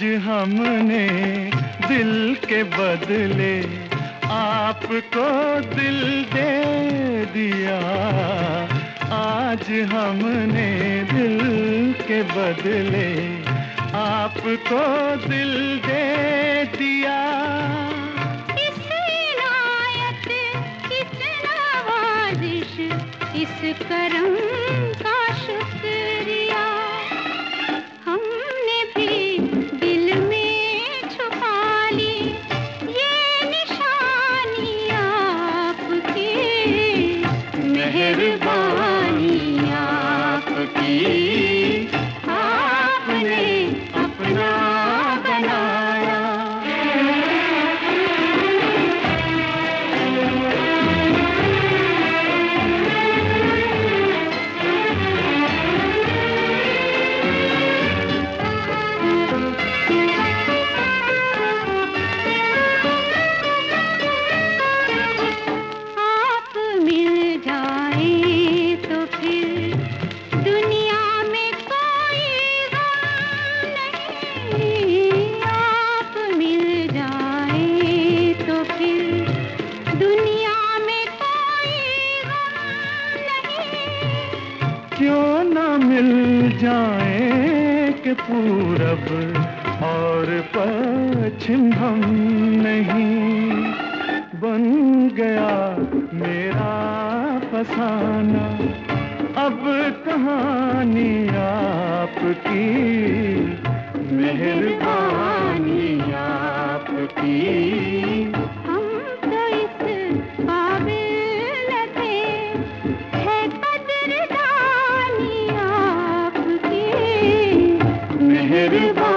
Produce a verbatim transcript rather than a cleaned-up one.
हमने दिल के बदले आपको दिल दे दिया। आज हमने दिल के बदले आपको दिल दे दिया। इस इनायत, इस नवाजिश, इस करम का शुक्रिया हमने भी दिल में छुपा ली। ये निशानी आपकी, मेहरबानी आपकी, आपने अपना बनाया। आप मिल जाए तो फिर दुनिया में कोई गम नहीं। आप मिल जाए तो फिर दुनिया में कोई गम नहीं। क्यों ना मिल जाए कि पूरब और पश्चिम हम नहीं। बन गया मेरा फसाना अब कहानी आपकी, मेहरबानी आपकी। हम तो इस काबिल थे, है कदरदानी आपकी, मेहरबानी